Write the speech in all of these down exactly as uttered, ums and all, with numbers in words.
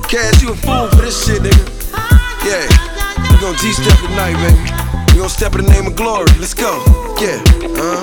Cash, you a fool for this shit, nigga. Yeah, we gon' G-step tonight, baby. We gon' step in the name of glory. Let's go. Yeah, uh.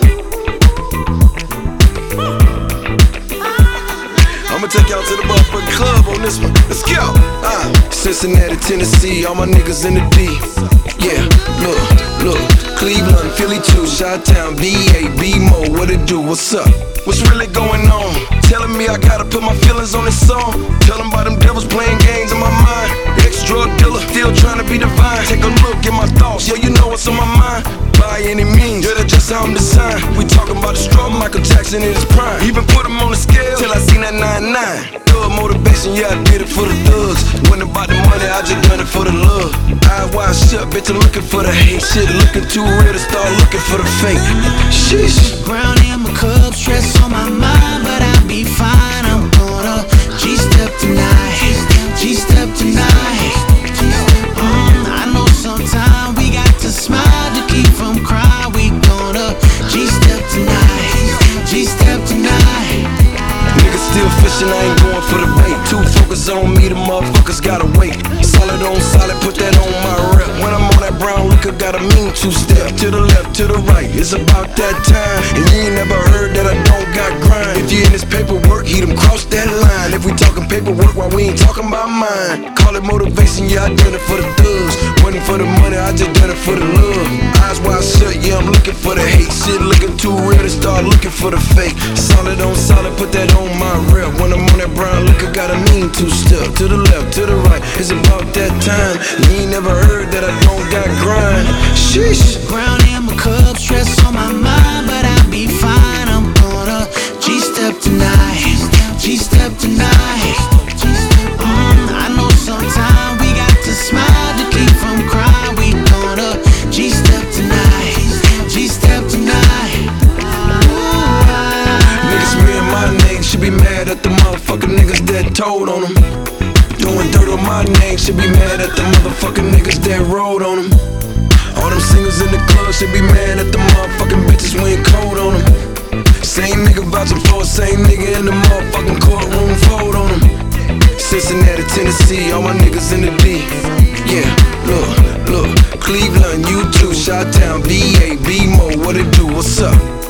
I'ma take y'all to the motherfucking club on this one. Let's go. Uh. Cincinnati, Tennessee, all my niggas in the D. Yeah, look, look. Cleveland, Philly too, Chi-Town, B A, B-Mo, what it do? What's up? What's really going on? Telling me I gotta put my feelings on this song. Tell them about them devils playing games in my mind. Ex-drug dealer, still trying to be divine. Take a look at my thoughts, yeah, you know what's on my mind. By any means, yeah, that's just how I'm designed. We talking about the struggle, Michael Jackson in his prime. Even put him on the scale till I seen that nine nine. Thug motivation, yeah, I did it for the thugs. Wasn't about the money, I just done it for the love. Eyes wide shut, bitch, I'm looking for the hate. Shit looking too real to start looking for the fake. Sheesh. Ground in my cup, stress on my mind, but I'll be fine. I'm gonna G-step tonight, G-step tonight. Mm, I know sometimes we got to smile to keep from crying. We gonna G-step tonight, G-step tonight. Niggas still fishing, I ain't going for the bait. Too focused on me, the motherfuckers gotta wait. Solid on solid, put that on my rep. When I'm on that brown liquor, gotta mean two-step. To the left, to the right, it's about that time. And you ain't never heard that I don't got grind. If you in this paperwork, he done crossed that line. If we talking paperwork, why we ain't talking about mine? Call it motivation, yeah, I done it for the thugs. Wasn't for the money, I just done it for the love. Eyes wide shut, yeah, I'm looking for the hate. Shit looking too real to start looking for the fake. Solid on solid, put that on my rep. When I'm on that brown liquor, gotta mean two-step. To the left, to the right, it's about that time. You ain't never heard that I don't got grind. Sheesh. Ground in my cup, stress on my mind, but I'll be fine. I'm gonna G-step tonight, G-step tonight. Mm, I know sometimes we got to smile to keep from crying. We gonna G-step tonight, G-step tonight. Niggas, me and my name should be mad at the motherfucking niggas that told on them. Doing dirt on my name, should be mad at the motherfucking niggas that rode on them. All them singles in the club should be mad at the motherfucking bitches we ain't cold on them. Same nigga vouching for it, same nigga in the motherfucking courtroom, fold on them. Cincinnati, Tennessee, all my niggas in the D. Yeah, look, look, Cleveland, U two, Chi-Town, B A, B-Mo, what it do, what's up?